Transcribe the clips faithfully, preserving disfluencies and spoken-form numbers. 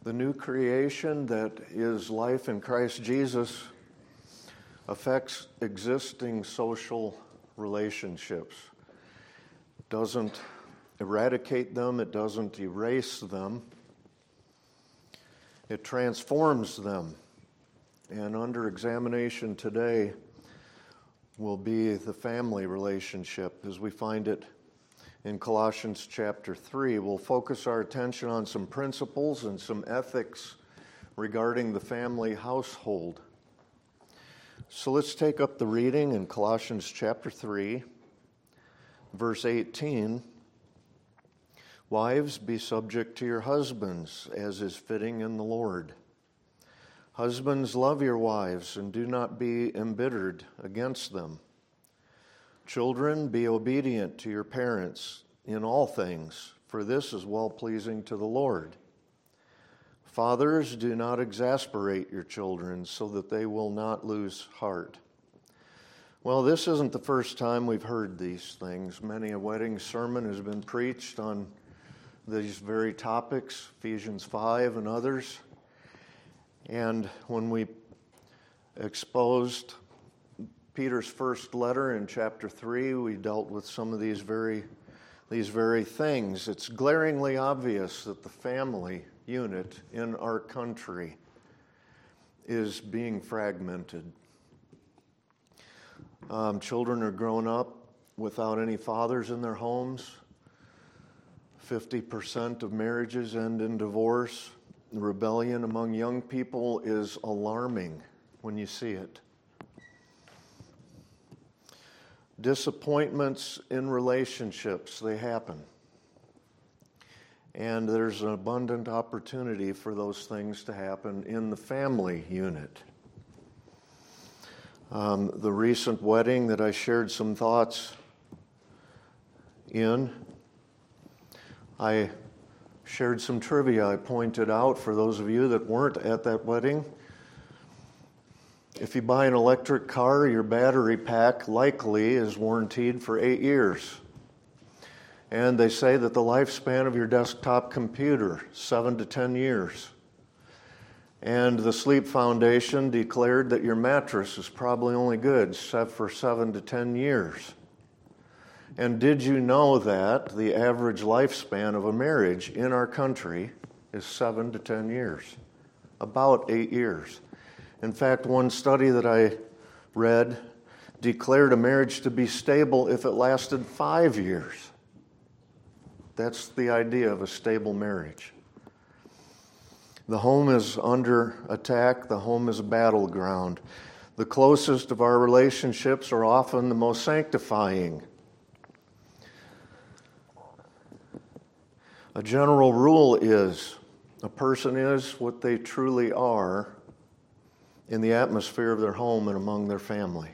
The new creation that is life in Christ Jesus affects existing social relationships. It doesn't eradicate them, it doesn't erase them. It transforms them. And under examination today will be the family relationship as we find it in Colossians chapter three. We'll focus our attention on some principles and some ethics regarding the family household. So let's take up the reading in Colossians chapter three, verse eighteen. Wives, be subject to your husbands, as is fitting in the Lord. Husbands, love your wives, and do not be embittered against them. Children, be obedient to your parents in all things, for this is well-pleasing to the Lord. Fathers, do not exasperate your children, so that they will not lose heart. Well, this isn't the first time we've heard these things. Many a wedding sermon has been preached on these very topics, Ephesians five and others. And when we exposed Peter's first letter in chapter three, we dealt with some of these very, these very things. It's glaringly obvious that the family unit in our country is being fragmented. Um, children are growing up without any fathers in their homes. fifty percent of marriages end in divorce. The rebellion among young people is alarming when you see it. Disappointments in relationships, they happen. And there's an abundant opportunity for those things to happen in the family unit. Um, the recent wedding that I shared some thoughts in, I shared some trivia. I pointed out, for those of you that weren't at that wedding, if you buy an electric car, your battery pack likely is warranted for eight years. And they say that the lifespan of your desktop computer, seven to ten years. And the Sleep Foundation declared that your mattress is probably only good for seven to ten years. And did you know that the average lifespan of a marriage in our country is seven to ten years? About eight years. In fact, one study that I read declared a marriage to be stable if it lasted five years. That's the idea of a stable marriage. The home is under attack. The home is a battleground. The closest of our relationships are often the most sanctifying. A general rule is a person is what they truly are in the atmosphere of their home and among their family.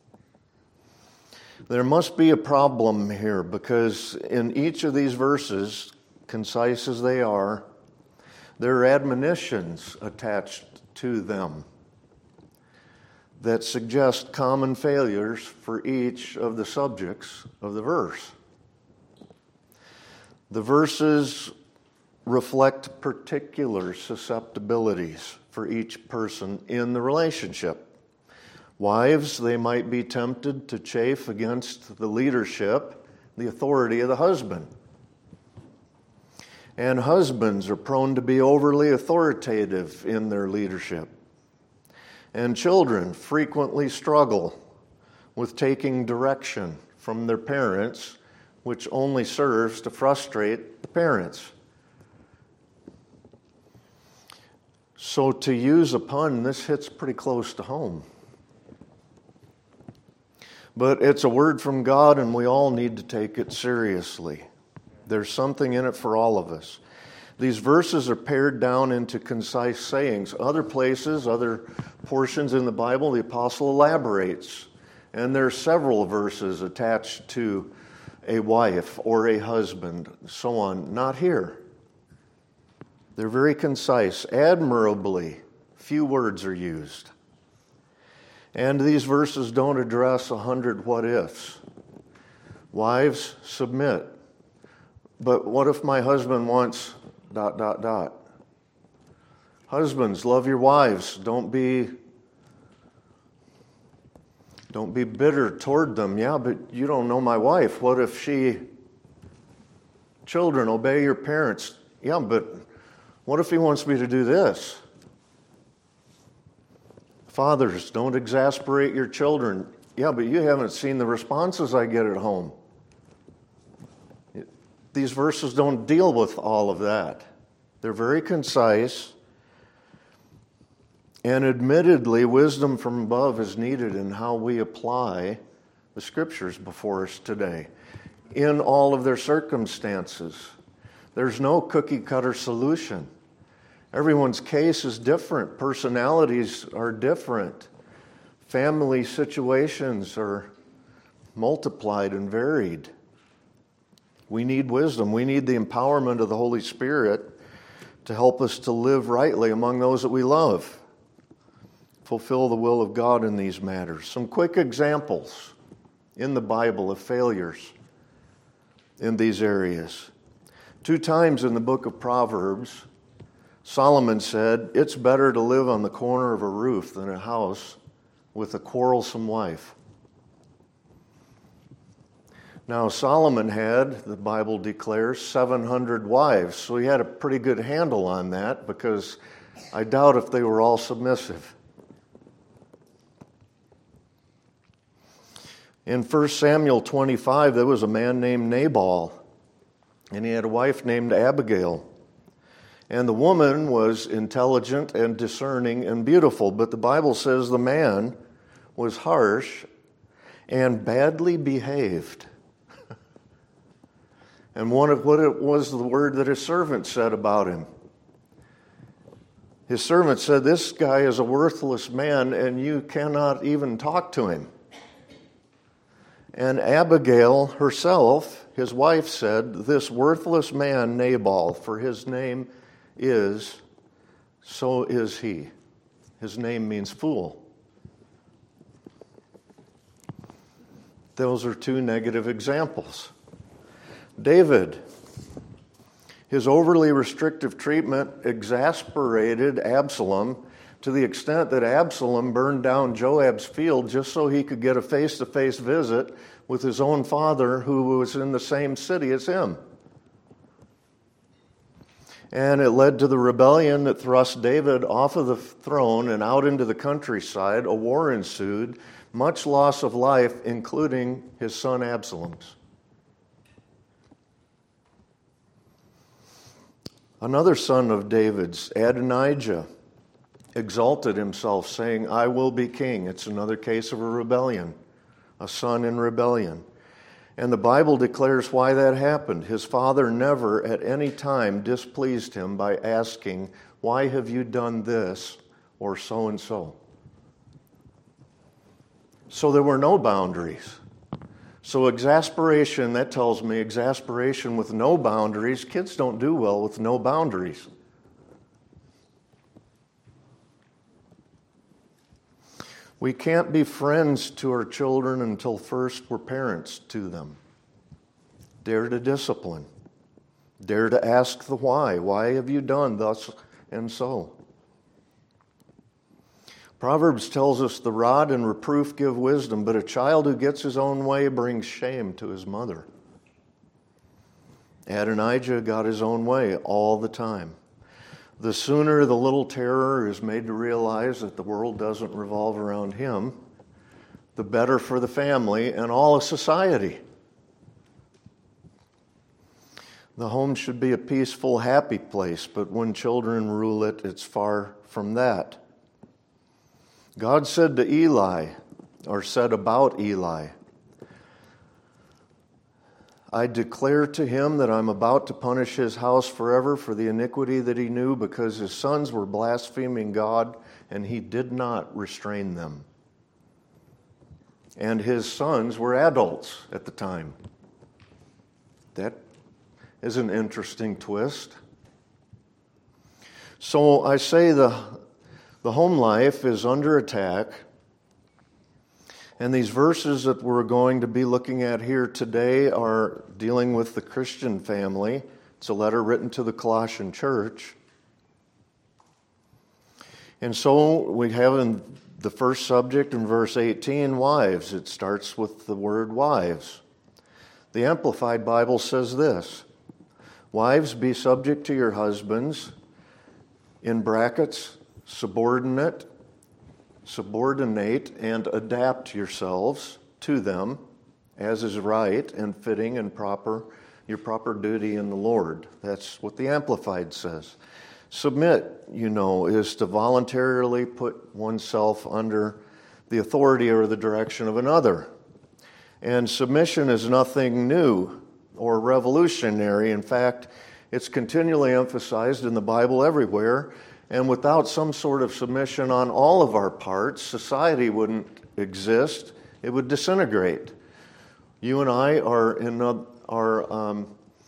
There must be a problem here, because in each of these verses, concise as they are, there are admonitions attached to them that suggest common failures for each of the subjects of the verse. The verses reflect particular susceptibilities for each person in the relationship. Wives, they might be tempted to chafe against the leadership, the authority of the husband. And husbands are prone to be overly authoritative in their leadership. And children frequently struggle with taking direction from their parents, which only serves to frustrate the parents. So to use a pun, this hits pretty close to home. But it's a word from God, and we all need to take it seriously. There's something in it for all of us. These verses are pared down into concise sayings. Other places, other portions in the Bible, the apostle elaborates. And there are several verses attached to a wife or a husband, so on. Not here. They're very concise. Admirably, few words are used. And these verses don't address a hundred what-ifs. Wives, submit. But what if my husband wants dot, dot, dot? Husbands, love your wives. Don't be, don't be bitter toward them. Yeah, but you don't know my wife. What if she... Children, obey your parents. Yeah, but what if he wants me to do this? Fathers, don't exasperate your children. Yeah, but you haven't seen the responses I get at home. These verses don't deal with all of that. They're very concise. And admittedly, wisdom from above is needed in how we apply the Scriptures before us today in all of their circumstances. There's no cookie-cutter solution. Everyone's case is different. Personalities are different. Family situations are multiplied and varied. We need wisdom. We need the empowerment of the Holy Spirit to help us to live rightly among those that we love. Fulfill the will of God in these matters. Some quick examples in the Bible of failures in these areas. Two times in the book of Proverbs, Solomon said, "It's better to live on the corner of a roof than a house with a quarrelsome wife." Now, Solomon had, the Bible declares, seven hundred wives, so he had a pretty good handle on that, because I doubt if they were all submissive. In First Samuel twenty-five, there was a man named Nabal, and he had a wife named Abigail. And the woman was intelligent and discerning and beautiful, but the Bible says the man was harsh and badly behaved. And one of what it was the word that his servant said about him. His servant said, "This guy is a worthless man, and you cannot even talk to him." And Abigail herself, his wife, said, "This worthless man, Nabal, for his name is, so is he." His name means fool. Those are two negative examples. David, his overly restrictive treatment exasperated Absalom to the extent that Absalom burned down Joab's field just so he could get a face-to-face visit with his own father, who was in the same city as him. And it led to the rebellion that thrust David off of the throne and out into the countryside. A war ensued, much loss of life, including his son Absalom's. Another son of David's, Adonijah, exalted himself, saying, "I will be king." It's another case of a rebellion, a son in rebellion. And the Bible declares why that happened. His father never at any time displeased him by asking, "Why have you done this?" or so and so. So there were no boundaries. So exasperation, that tells me exasperation with no boundaries. Kids don't do well with no boundaries. We can't be friends to our children until first we're parents to them. Dare to discipline. Dare to ask the why. Why have you done thus and so? Proverbs tells us the rod and reproof give wisdom, but a child who gets his own way brings shame to his mother. Adonijah got his own way all the time. The sooner the little terror is made to realize that the world doesn't revolve around him, the better for the family and all of society. The home should be a peaceful, happy place, but when children rule it, it's far from that. God said to Eli, or said about Eli, "I declare to him that I'm about to punish his house forever for the iniquity that he knew, because his sons were blaspheming God, and he did not restrain them." And his sons were adults at the time. That is an interesting twist. So I say the, the home life is under attack. And these verses that we're going to be looking at here today are dealing with the Christian family. It's a letter written to the Colossian church. And so we have in the first subject in verse eighteen, wives. It starts with the word wives. The Amplified Bible says this: wives, be subject to your husbands, in brackets, subordinate, subordinate, and adapt yourselves to them as is right and fitting and proper, your proper duty in the Lord. That's what the Amplified says. Submit, you know, is to voluntarily put oneself under the authority or the direction of another. And submission is nothing new or revolutionary. In fact, it's continually emphasized in the Bible everywhere. And without some sort of submission on all of our parts, society wouldn't exist. It would disintegrate. You and I are in a, are um,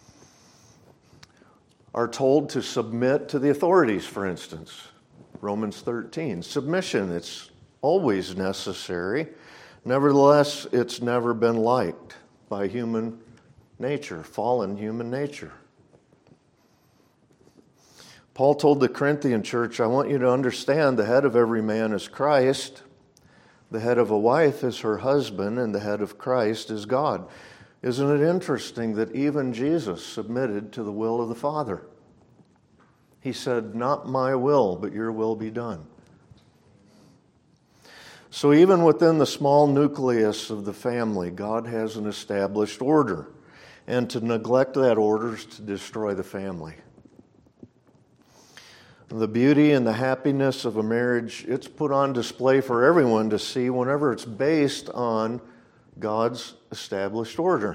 are told to submit to the authorities, for instance. Romans thirteen. Submission, it's always necessary. Nevertheless, it's never been liked by human nature, fallen human nature. Paul told the Corinthian church, I want you to understand the head of every man is Christ, the head of a wife is her husband, and the head of Christ is God. Isn't it interesting that even Jesus submitted to the will of the Father? He said, not my will, but your will be done. So even within the small nucleus of the family, God has an established order. And to neglect that order is to destroy the family. The beauty and the happiness of a marriage, it's put on display for everyone to see whenever it's based on God's established order.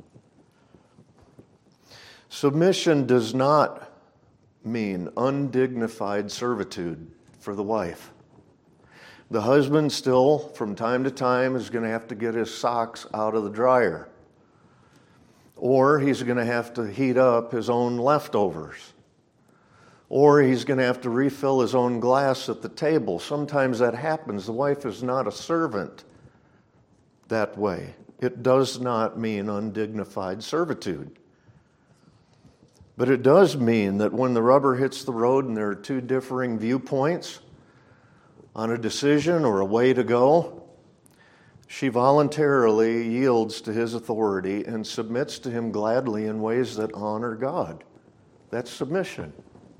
Submission does not mean undignified servitude for the wife. The husband still, from time to time, is going to have to get his socks out of the dryer. Or he's going to have to heat up his own leftovers. Or he's going to have to refill his own glass at the table. Sometimes that happens. The wife is not a servant that way. It does not mean undignified servitude. But it does mean that when the rubber hits the road and there are two differing viewpoints on a decision or a way to go, she voluntarily yields to his authority and submits to him gladly in ways that honor God. That's submission.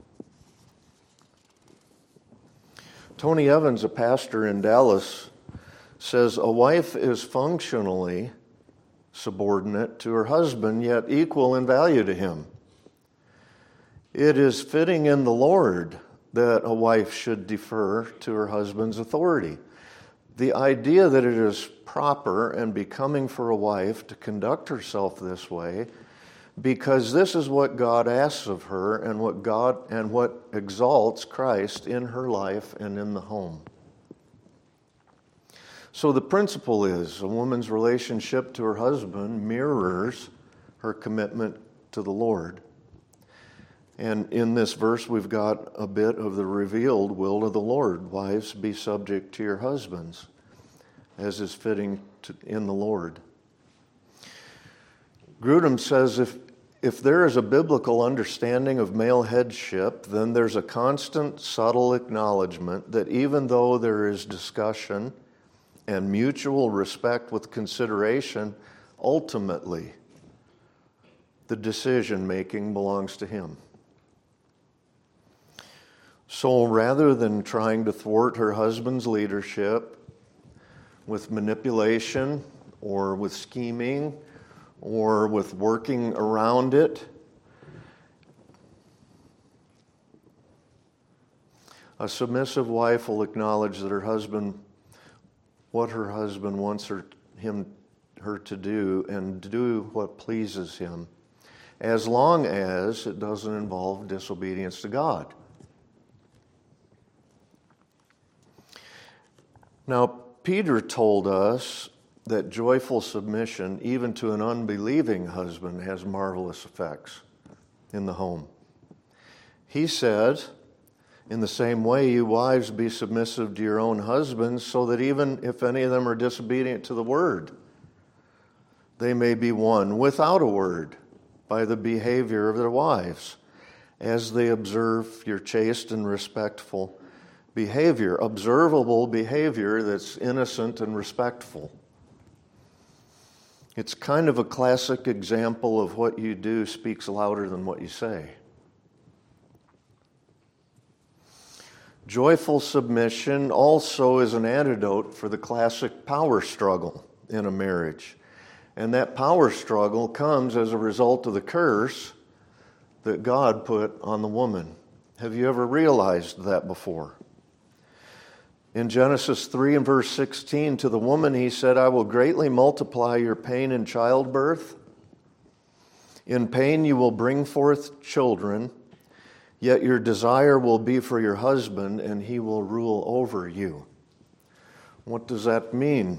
Tony Evans, a pastor in Dallas, says a wife is functionally subordinate to her husband, yet equal in value to him. It is fitting in the Lord that a wife should defer to her husband's authority. The idea that it is proper and becoming for a wife to conduct herself this way, because this is what God asks of her and what God and what exalts Christ in her life and in the home. So the principle is a woman's relationship to her husband mirrors her commitment to the Lord. And in this verse, we've got a bit of the revealed will of the Lord. Wives, be subject to your husbands, as is fitting to, in the Lord. Grudem says if, if there is a biblical understanding of male headship, then there's a constant, subtle acknowledgement that even though there is discussion and mutual respect with consideration, ultimately, the decision-making belongs to him. So rather than trying to thwart her husband's leadership with manipulation or with scheming or with working around it, a submissive wife will acknowledge that her husband, what her husband wants her, him, her to do, and do what pleases him, as long as it doesn't involve disobedience to God. Now, Peter told us that joyful submission, even to an unbelieving husband, has marvelous effects in the home. He said, in the same way, you wives be submissive to your own husbands, so that even if any of them are disobedient to the word, they may be won without a word by the behavior of their wives, as they observe your chaste and respectful behavior, observable behavior that's innocent and respectful. It's kind of a classic example of what you do speaks louder than what you say. Joyful submission also is an antidote for the classic power struggle in a marriage. And that power struggle comes as a result of the curse that God put on the woman. Have you ever realized that before? In Genesis three and verse sixteen, to the woman he said, I will greatly multiply your pain in childbirth. In pain you will bring forth children, yet your desire will be for your husband, and he will rule over you. What does that mean?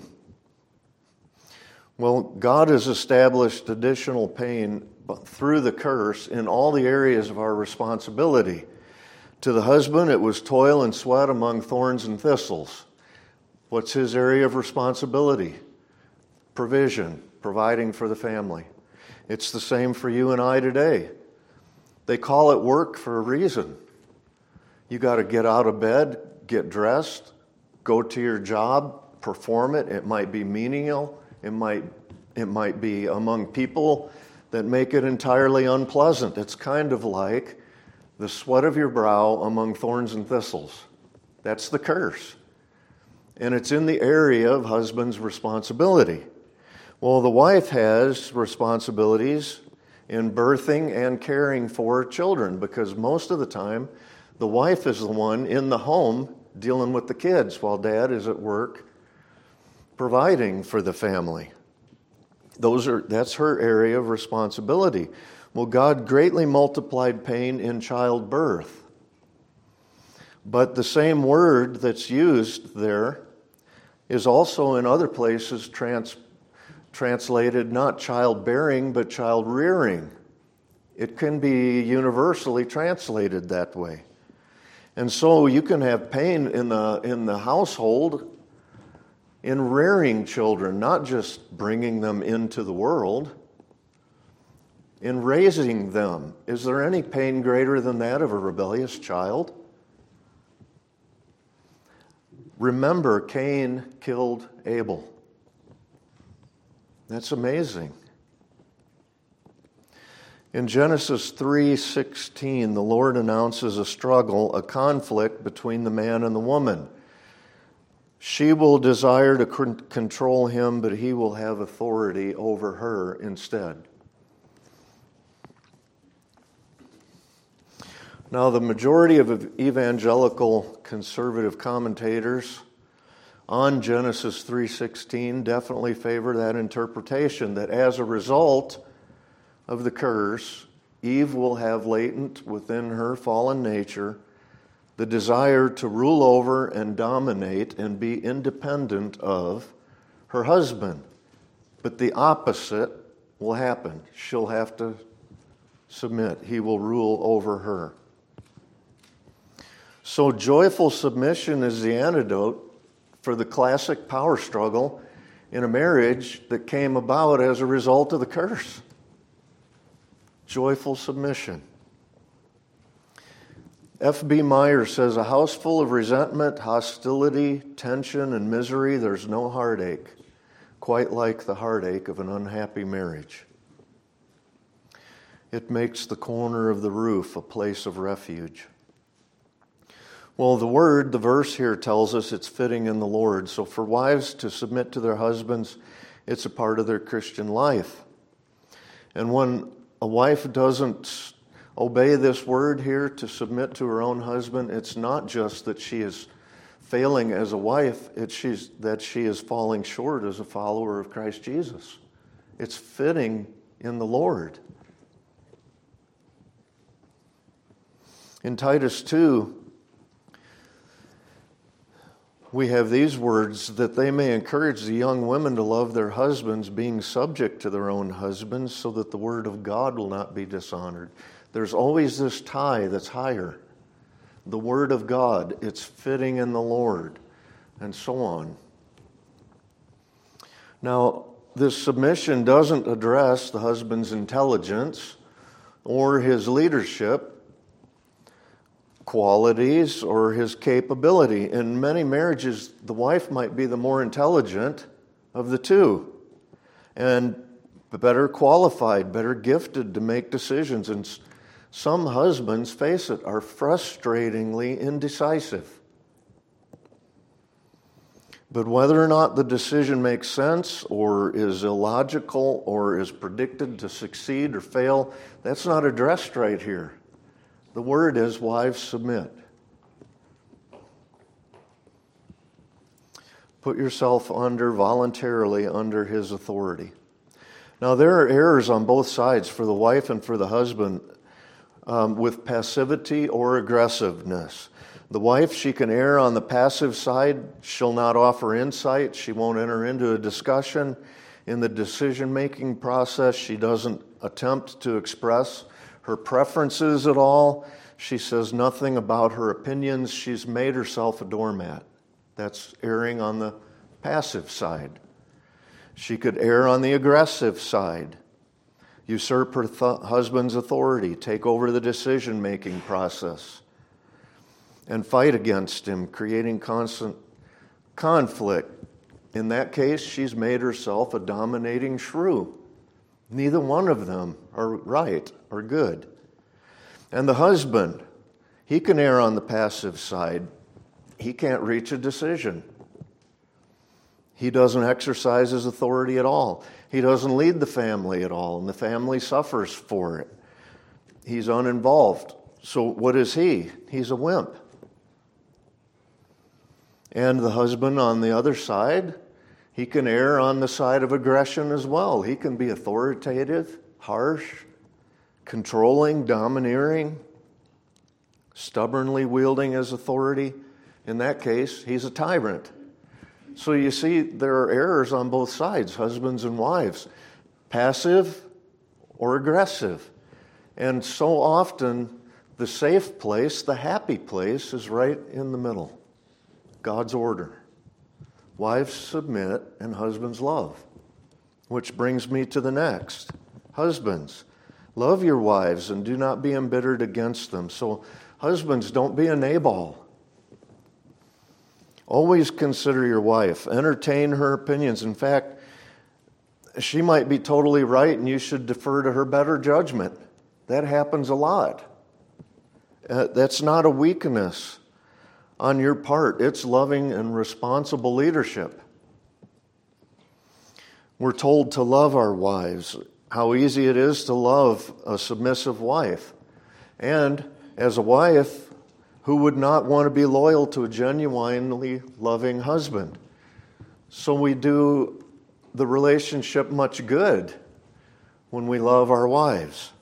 Well, God has established additional pain through the curse in all the areas of our responsibility. To the husband, it was toil and sweat among thorns and thistles. What's his area of responsibility? Provision, providing for the family. It's the same for you and I today. They call it work for a reason. You got to get out of bed, get dressed, go to your job, perform it. It might be menial. It might, it might be among people that make it entirely unpleasant. It's kind of like the sweat of your brow among thorns and thistles. That's the curse. And it's in the area of husband's responsibility. Well, the wife has responsibilities in birthing and caring for children, because most of the time the wife is the one in the home dealing with the kids while dad is at work providing for the family. Those are that's her area of responsibility. Well, God greatly multiplied pain in childbirth. But the same word that's used there is also in other places trans, translated not childbearing, but child rearing. It can be universally translated that way. And so you can have pain in the in the household in rearing children, not just bringing them into the world, in raising them. Is there any pain greater than that of a rebellious child? Remember, Cain killed Abel. That's amazing. In Genesis three sixteen, the Lord announces a struggle, a conflict between the man and the woman. She will desire to c- control him, but he will have authority over her instead. Now, the majority of evangelical conservative commentators on Genesis three sixteen definitely favor that interpretation, that as a result of the curse, Eve will have latent within her fallen nature the desire to rule over and dominate and be independent of her husband. But the opposite will happen. She'll have to submit. He will rule over her. So joyful submission is the antidote for the classic power struggle in a marriage that came about as a result of the curse. Joyful submission. F B Meyer says, a house full of resentment, hostility, tension, and misery, there's no heartache, quite like the heartache of an unhappy marriage. It makes the corner of the roof a place of refuge. Well, the word, the verse here tells us it's fitting in the Lord. So for wives to submit to their husbands, it's a part of their Christian life. And when a wife doesn't obey this word here to submit to her own husband, it's not just that she is failing as a wife, it's she's, that she is falling short as a follower of Christ Jesus. It's fitting in the Lord. In Titus two, we have these words, that they may encourage the young women to love their husbands, being subject to their own husbands, so that the word of God will not be dishonored. There's always this tie that's higher. The word of God, it's fitting in the Lord, and so on. Now, this submission doesn't address the husband's intelligence or his leadership. qualities or his capability. In many marriages, the wife might be the more intelligent of the two and better qualified, better gifted to make decisions. And some husbands, face it, are frustratingly indecisive. But whether or not the decision makes sense or is illogical or is predicted to succeed or fail, that's not addressed right here. The word is, wives, submit. Put yourself under, voluntarily under his authority. Now, there are errors on both sides, for the wife and for the husband, um, with passivity or aggressiveness. The wife, she can err on the passive side. She'll not offer insight. She won't enter into a discussion. In the decision-making process, she doesn't attempt to express her preferences at all. She says nothing about her opinions. She's made herself a doormat. That's erring on the passive side. She could err on the aggressive side, usurp her th- husband's authority, take over the decision-making process, and fight against him, creating constant conflict. In that case, she's made herself a dominating shrew. Neither one of them are right or good. And the husband, he can err on the passive side. He can't reach a decision. He doesn't exercise his authority at all. He doesn't lead the family at all, and the family suffers for it. He's uninvolved. So what is he? He's a wimp. And the husband on the other side, he can err on the side of aggression as well. He can be authoritative, harsh, controlling, domineering, stubbornly wielding his authority. In that case, he's a tyrant. So you see, there are errors on both sides, husbands and wives, passive or aggressive. And so often, the safe place, the happy place, is right in the middle. God's order. Wives submit and husbands love. Which brings me to the next. Husbands, love your wives and do not be embittered against them. So, husbands, don't be a Nabal. Always consider your wife. Entertain her opinions. In fact, she might be totally right and you should defer to her better judgment. That happens a lot. Uh, that's not a weakness on your part. It's loving and responsible leadership. We're told to love our wives. How easy it is to love a submissive wife. And as a wife, who would not want to be loyal to a genuinely loving husband? So we do the relationship much good when we love our wives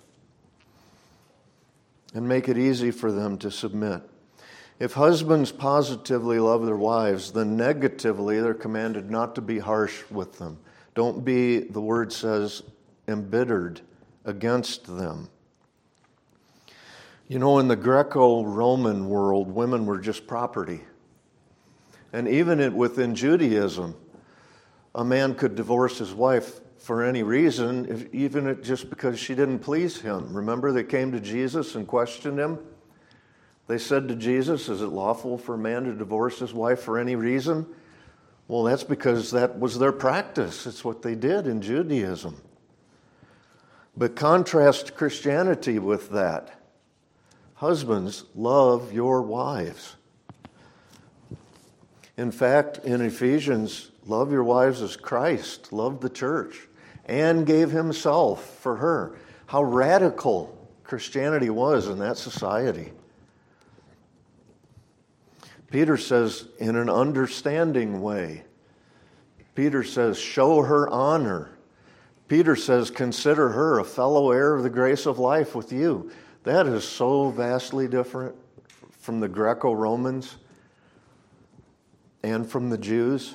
and make it easy for them to submit. If husbands positively love their wives, then negatively they're commanded not to be harsh with them. Don't be, the word says, embittered against them. You know, in the Greco-Roman world, women were just property. And even it, within Judaism, a man could divorce his wife for any reason, if, even it, just because she didn't please him. Remember, they came to Jesus and questioned him. They said to Jesus, is it lawful for a man to divorce his wife for any reason? Well, that's because that was their practice. It's what they did in Judaism. But contrast Christianity with that. Husbands, love your wives. In fact, in Ephesians, love your wives as Christ loved the church and gave himself for her. How radical Christianity was in that society. Peter says, in an understanding way. Peter says, show her honor. Peter says, consider her a fellow heir of the grace of life with you. That is so vastly different from the Greco-Romans and from the Jews.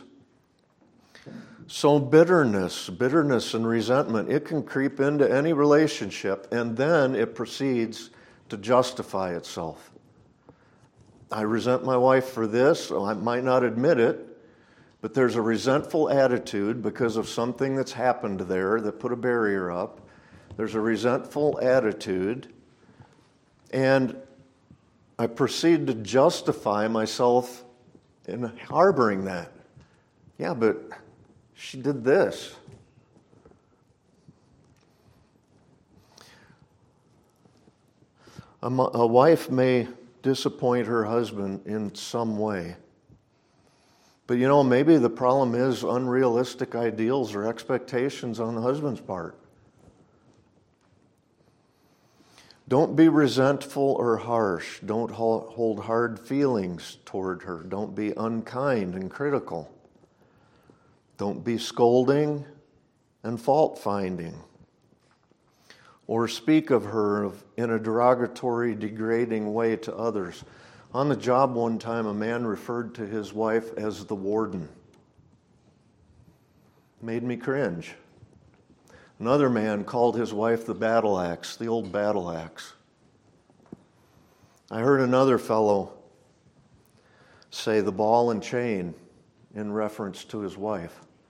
So bitterness, bitterness and resentment, it can creep into any relationship, and then it proceeds to justify itself. I resent my wife for this. I might not admit it, but there's a resentful attitude because of something that's happened there that put a barrier up. There's a resentful attitude, and I proceed to justify myself in harboring that. Yeah, but she did this. A, a wife may disappoint her husband in some way. But you know, maybe the problem is unrealistic ideals or expectations on the husband's part. Don't be resentful or harsh. Don't hold hard feelings toward her. Don't be unkind and critical. Don't be scolding and fault-finding. Or speak of her in a derogatory, degrading way to others. On the job one time, a man referred to his wife as the warden. Made me cringe. Another man called his wife the battle axe, the old battle axe. I heard another fellow say the ball and chain in reference to his wife.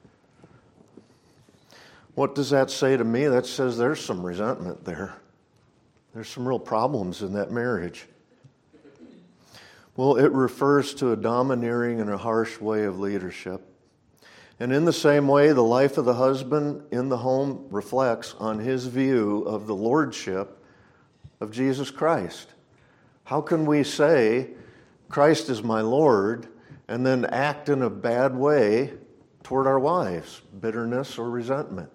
What does that say to me? That says there's some resentment there. There's some real problems in that marriage. Well, it refers to a domineering and a harsh way of leadership. And in the same way, the life of the husband in the home reflects on his view of the lordship of Jesus Christ. How can we say, Christ is my Lord, and then act in a bad way toward our wives, bitterness or resentment?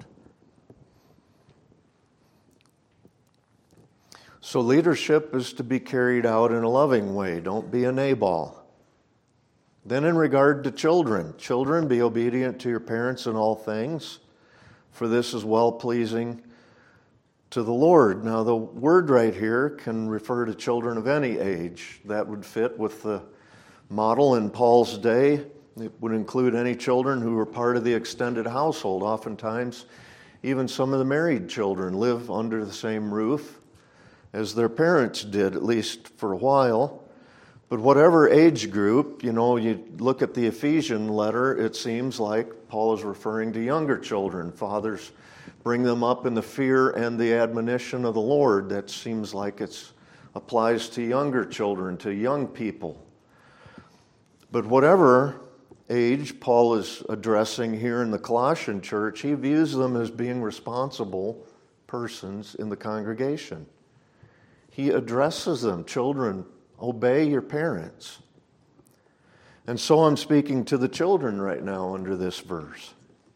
So leadership is to be carried out in a loving way. Don't be a Nabal. Then in regard to children, children, be obedient to your parents in all things, for this is well-pleasing to the Lord. Now the word right here can refer to children of any age. That would fit with the model in Paul's day. It would include any children who were part of the extended household. Oftentimes, even some of the married children live under the same roof as their parents did, at least for a while. But whatever age group, you know, you look at the Ephesian letter, it seems like Paul is referring to younger children. Fathers, bring them up in the fear and the admonition of the Lord. That seems like it applies to younger children, to young people. But whatever age Paul is addressing here in the Colossian church, he views them as being responsible persons in the congregation. He addresses them, children, obey your parents. And so I'm speaking to the children right now under this verse.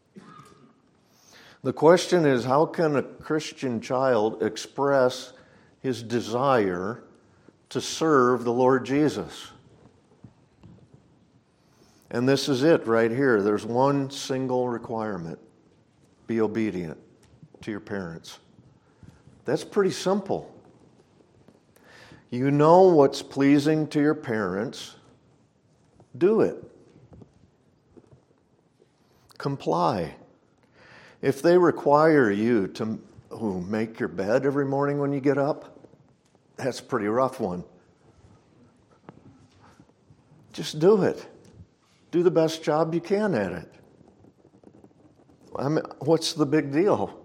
The question is, how can a Christian child express his desire to serve the Lord Jesus? And this is it right here. There's one single requirement. Be obedient to your parents. That's pretty simple. You know what's pleasing to your parents, do it. Comply. If they require you to ooh, make your bed every morning when you get up, that's a pretty rough one. Just do it. Do the best job you can at it. I mean, what's the big deal?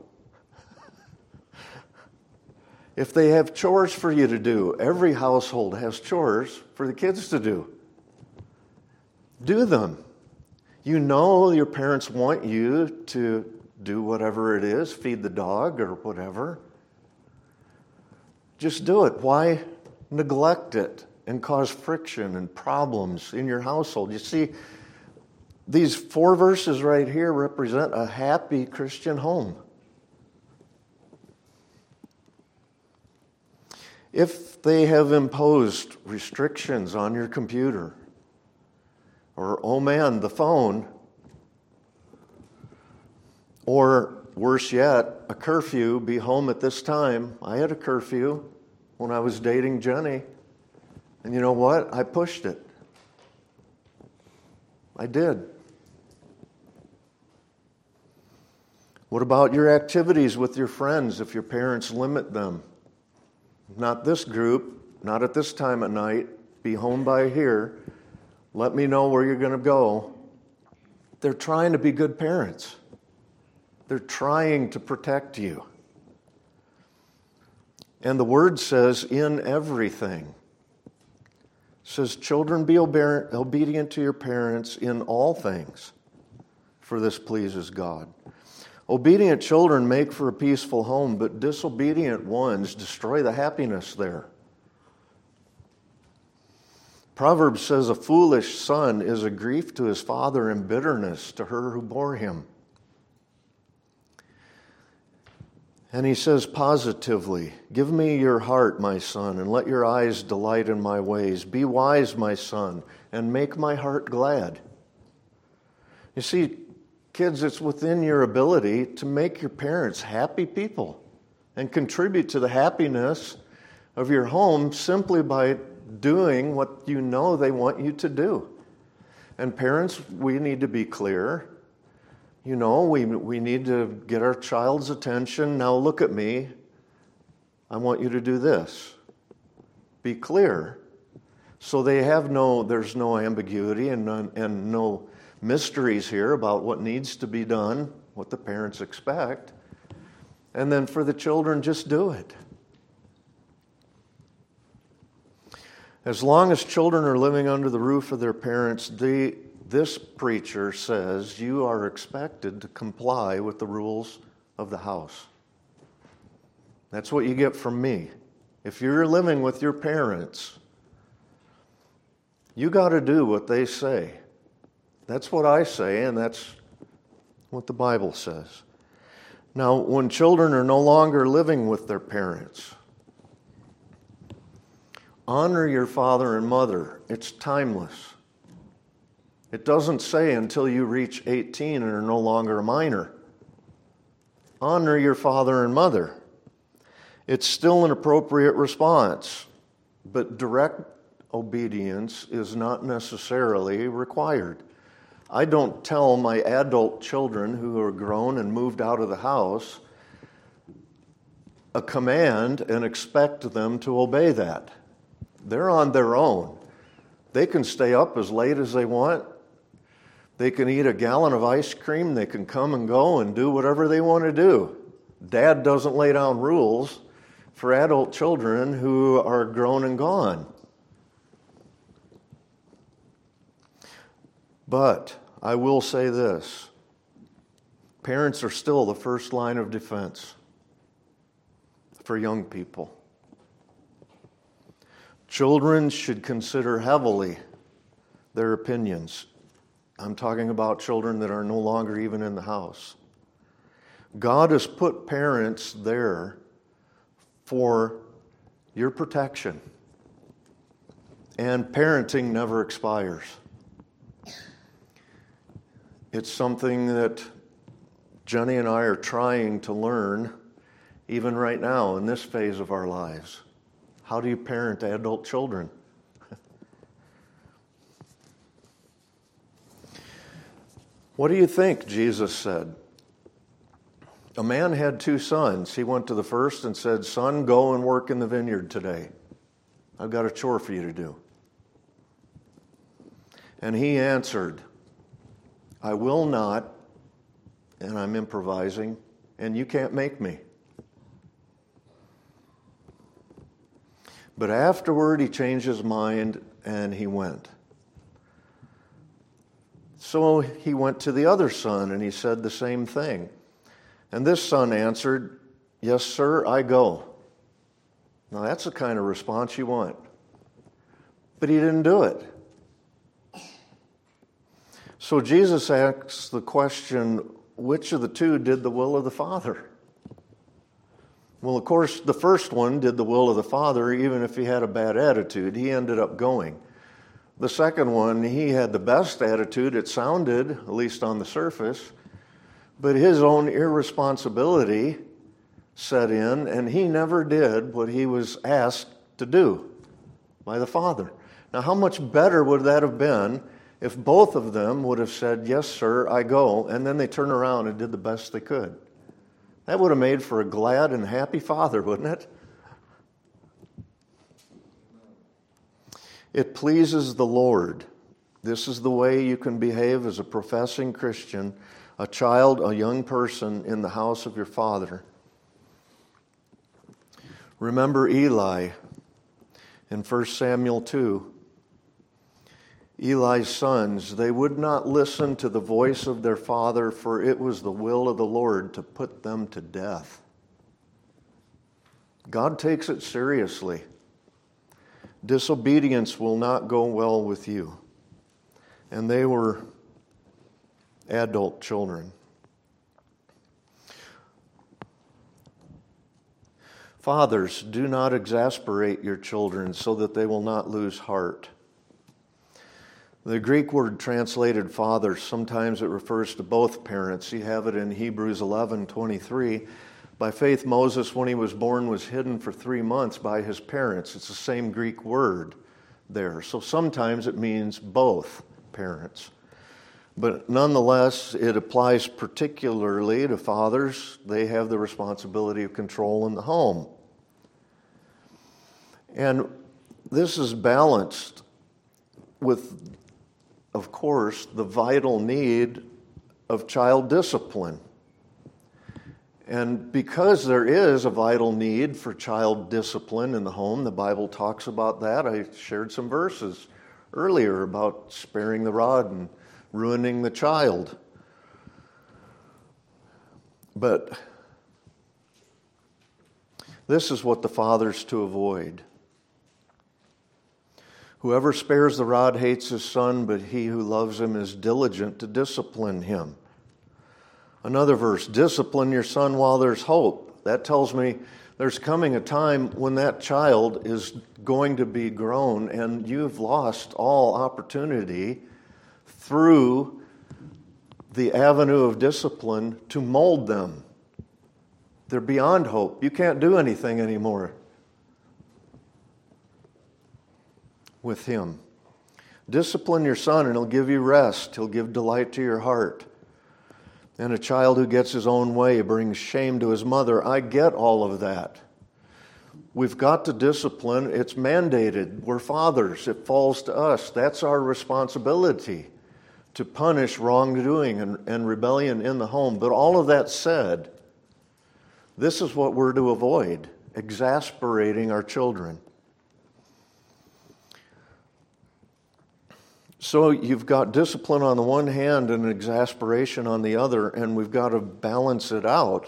If they have chores for you to do, every household has chores for the kids to do. Do them. You know your parents want you to do whatever it is, feed the dog or whatever. Just do it. Why neglect it and cause friction and problems in your household? You see, these four verses right here represent a happy Christian home. If they have imposed restrictions on your computer, or, oh man, the phone, or worse yet, a curfew, be home at this time. I had a curfew when I was dating Jenny, and you know what? I pushed it. I did. What about your activities with your friends if your parents limit them? Not this group, not at this time at night, be home by here. Let me know where you're going to go. They're trying to be good parents. They're trying to protect you. And the word says, in everything. says, children, be obe- obedient to your parents in all things, for this pleases God. Obedient children make for a peaceful home, but disobedient ones destroy the happiness there. Proverbs says, a foolish son is a grief to his father and bitterness to her who bore him. And he says positively, give me your heart, my son, and let your eyes delight in my ways. Be wise, my son, and make my heart glad. You see, kids, it's within your ability to make your parents happy people and contribute to the happiness of your home simply by doing what you know they want you to do. And parents, we need to be clear. You know, we we need to get our child's attention. Now look at me. I want you to do this. Be clear. So they have no, there's no ambiguity and no, and no mysteries here about what needs to be done, what the parents expect. And then for the children, just do it. As long as children are living under the roof of their parents, they This preacher says you are expected to comply with the rules of the house. That's what you get from me. If you're living with your parents, you got to do what they say. That's what I say, and that's what the Bible says. Now, when children are no longer living with their parents, honor your father and mother. It's timeless. It doesn't say until you reach eighteen and are no longer a minor. Honor your father and mother. It's still an appropriate response, but direct obedience is not necessarily required. I don't tell my adult children who are grown and moved out of the house a command and expect them to obey that. They're on their own. They can stay up as late as they want. They can eat a gallon of ice cream. They can come and go and do whatever they want to do. Dad doesn't lay down rules for adult children who are grown and gone. But I will say this. Parents are still the first line of defense for young people. Children should consider heavily their opinions. I'm talking about children that are no longer even in the house. God has put parents there for your protection. And parenting never expires. It's something that Jenny and I are trying to learn even right now in this phase of our lives. How do you parent adult children? What do you think Jesus said? A man had two sons. He went to the first and said, son, go and work in the vineyard today. I've got a chore for you to do. And he answered, I will not, and I'm improvising, and you can't make me. But afterward, he changed his mind and he went. So he went to the other son and he said the same thing. And this son answered, yes, sir, I go. Now that's the kind of response you want. But he didn't do it. So Jesus asks the question, which of the two did the will of the Father? Well, of course, the first one did the will of the Father, even if he had a bad attitude. He ended up going. The second one, he had the best attitude, it sounded, at least on the surface, but his own irresponsibility set in, and he never did what he was asked to do by the Father. Now, how much better would that have been if both of them would have said, yes, sir, I go, and then they turned around and did the best they could? That would have made for a glad and happy father, wouldn't it? It pleases the Lord. This is the way you can behave as a professing Christian, a child, a young person in the house of your Father. Remember Eli in First Samuel two. Eli's sons, they would not listen to the voice of their father, for it was the will of the Lord to put them to death. God takes it seriously. Disobedience will not go well with you. And they were adult children. Fathers, do not exasperate your children so that they will not lose heart. The Greek word translated father, sometimes it refers to both parents. You have it in Hebrews eleven twenty-three. By faith, Moses, when he was born, was hidden for three months by his parents. It's the same Greek word there. So sometimes it means both parents. But nonetheless, it applies particularly to fathers. They have the responsibility of control in the home. And this is balanced with, of course, the vital need of child discipline. And because there is a vital need for child discipline in the home, the Bible talks about that. I shared some verses earlier about sparing the rod and ruining the child. But this is what the father's to avoid. Whoever spares the rod hates his son, but he who loves him is diligent to discipline him. Another verse, discipline your son while there's hope. That tells me there's coming a time when that child is going to be grown and you've lost all opportunity through the avenue of discipline to mold them. They're beyond hope. You can't do anything anymore with him. Discipline your son and he'll give you rest. He'll give delight to your heart. And a child who gets his own way brings shame to his mother. I get all of that. We've got to discipline. It's mandated. We're fathers. It falls to us. That's our responsibility, to punish wrongdoing and, and rebellion in the home. But all of that said, this is what we're to avoid, exasperating our children. So you've got discipline on the one hand and exasperation on the other, and we've got to balance it out.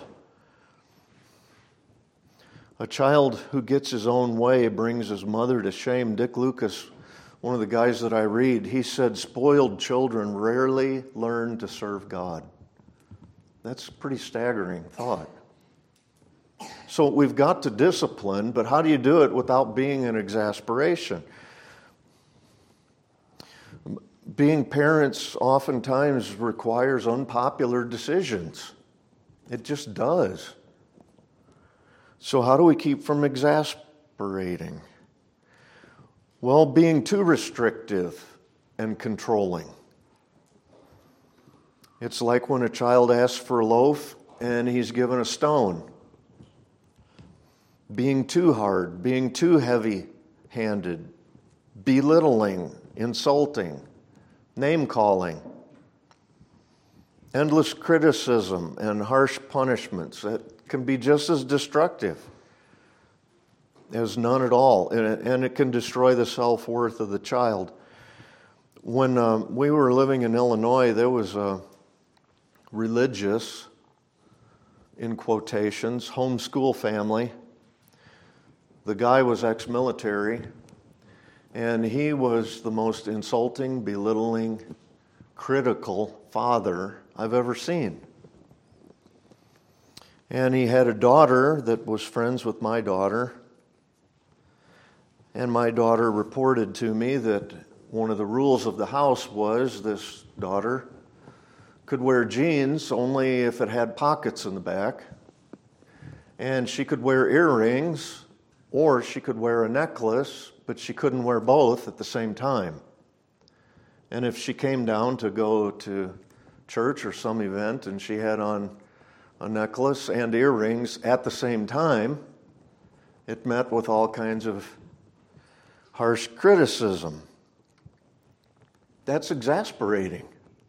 A child who gets his own way brings his mother to shame. Dick Lucas, one of the guys that I read, he said, spoiled children rarely learn to serve God. That's a pretty staggering thought. So we've got to discipline, but how do you do it without being in exasperation? Being parents oftentimes requires unpopular decisions. It just does. So how do we keep from exasperating? Well, being too restrictive and controlling. It's like when a child asks for a loaf and he's given a stone. Being too hard, being too heavy-handed, belittling, insulting, name-calling, endless criticism, and harsh punishments that can be just as destructive as none at all, and it, and it can destroy the self-worth of the child. When uh, we were living in Illinois, there was a religious, in quotations, homeschool family. The guy was ex-military, and he was the most insulting, belittling, critical father I've ever seen. And he had a daughter that was friends with my daughter. And my daughter reported to me that one of the rules of the house was this daughter could wear jeans only if it had pockets in the back. And she could wear earrings, or she could wear a necklace, but she couldn't wear both at the same time. And if she came down to go to church or some event and she had on a necklace and earrings at the same time, it met with all kinds of harsh criticism. That's exasperating.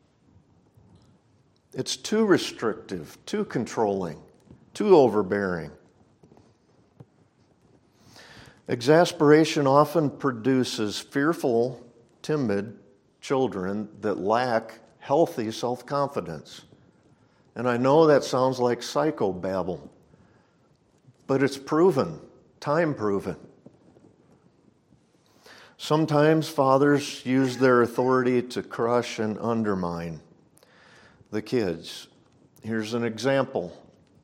It's too restrictive, too controlling, too overbearing. Exasperation often produces fearful, timid children that lack healthy self-confidence. And I know that sounds like psychobabble, but it's proven, time proven. Sometimes fathers use their authority to crush and undermine the kids. Here's an example.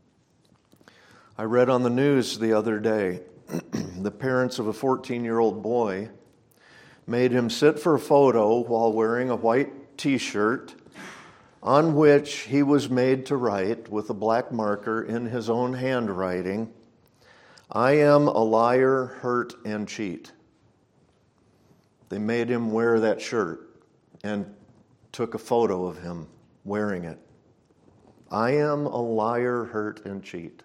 I read on the news the other day, the parents of a fourteen-year-old boy made him sit for a photo while wearing a white t-shirt on which he was made to write with a black marker in his own handwriting, "I am a liar, hurt, and cheat." They made him wear that shirt and took a photo of him wearing it. I am a liar, hurt, and cheat.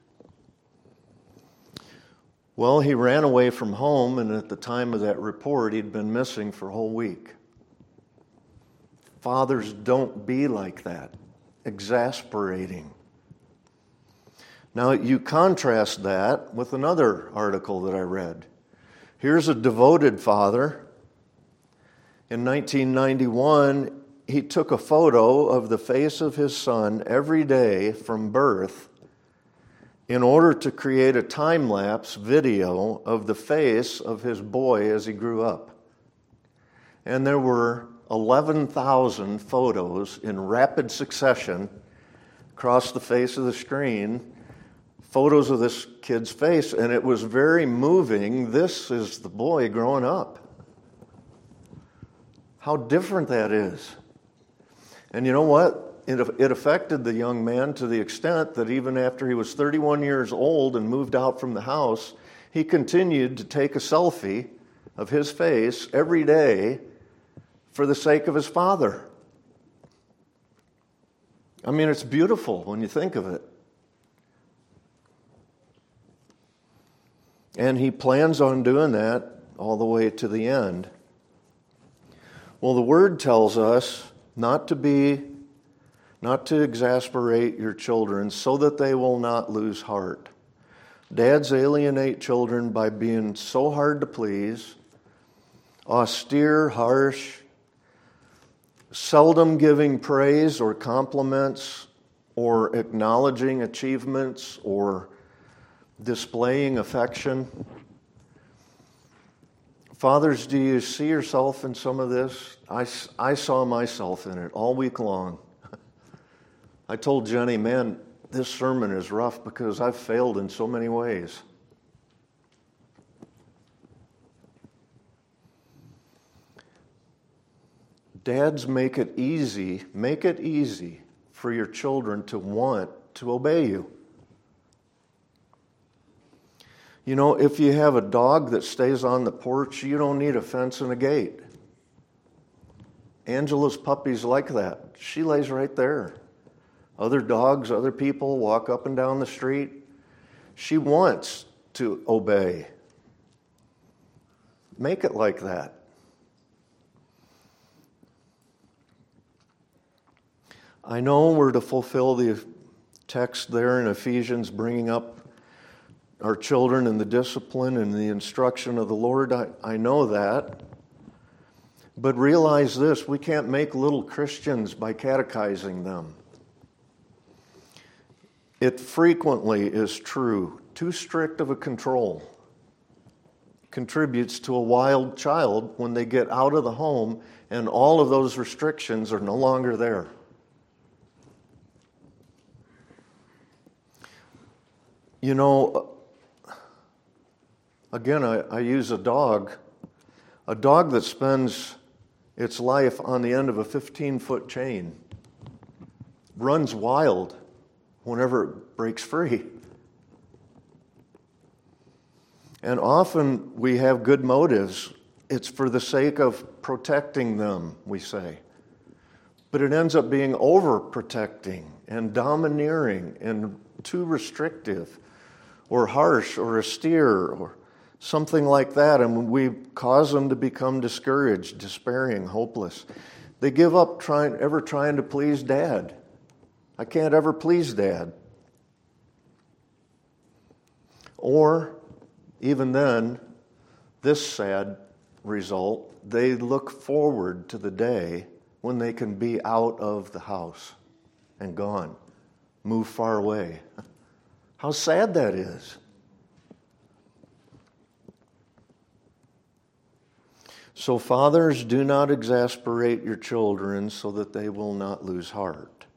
Well, he ran away from home, and at the time of that report, he'd been missing for a whole week. Fathers, don't be like that. Exasperating. Now, you contrast that with another article that I read. Here's a devoted father. In nineteen ninety-one, he took a photo of the face of his son every day from birth in order to create a time-lapse video of the face of his boy as he grew up. And there were eleven thousand photos in rapid succession across the face of the screen, photos of this kid's face, and it was very moving. This is the boy growing up. How different that is. And you know what? It, it affected the young man to the extent that even after he was thirty-one years old and moved out from the house, he continued to take a selfie of his face every day for the sake of his father. I mean, it's beautiful when you think of it. And he plans on doing that all the way to the end. Well, the Word tells us not to be, not to exasperate your children so that they will not lose heart. Dads alienate children by being so hard to please, austere, harsh, seldom giving praise or compliments or acknowledging achievements or displaying affection. Fathers, do you see yourself in some of this? I, I saw myself in it all week long. I told Jenny, man, this sermon is rough because I've failed in so many ways. Dads, make it easy, make it easy for your children to want to obey you. You know, if you have a dog that stays on the porch, you don't need a fence and a gate. Angela's puppy's like that. She lays right there. Other dogs, other people walk up and down the street. She wants to obey. Make it like that. I know we're to fulfill the text there in Ephesians, bringing up our children in the discipline and the instruction of the Lord. I, I know that. But realize this, we can't make little Christians by catechizing them. It frequently is true. Too strict of a control contributes to a wild child when they get out of the home and all of those restrictions are no longer there. You know, again, I, I use a dog. A dog that spends its life on the end of a fifteen-foot chain runs wild whenever it breaks free. And often we have good motives. It's for the sake of protecting them, we say. But it ends up being overprotecting and domineering and too restrictive or harsh or austere or something like that, and we cause them to become discouraged, despairing, hopeless. They give up trying, ever trying to please Dad. I can't ever please Dad. Or, even then, this sad result, they look forward to the day when they can be out of the house and gone, move far away. How sad that is. So fathers, do not exasperate your children so that they will not lose heart.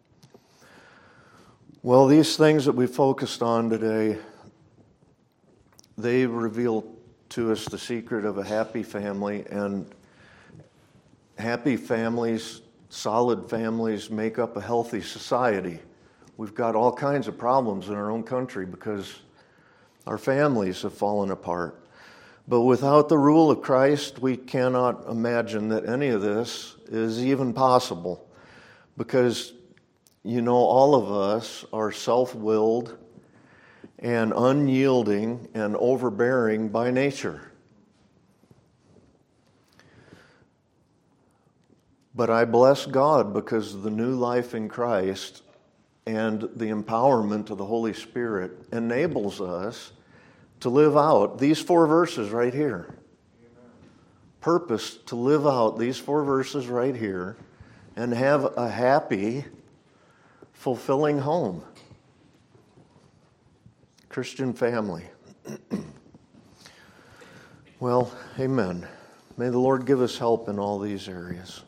Well, these things that we focused on today, they reveal to us the secret of a happy family, and happy families, solid families make up a healthy society. We've got all kinds of problems in our own country because our families have fallen apart. But without the rule of Christ, we cannot imagine that any of this is even possible, because, you know, all of us are self-willed and unyielding and overbearing by nature. But I bless God because the new life in Christ and the empowerment of the Holy Spirit enables us to live out these four verses right here. Amen. Purpose to live out these four verses right here and have a happy, fulfilling home. Christian family. Well, amen. May the Lord give us help in all these areas.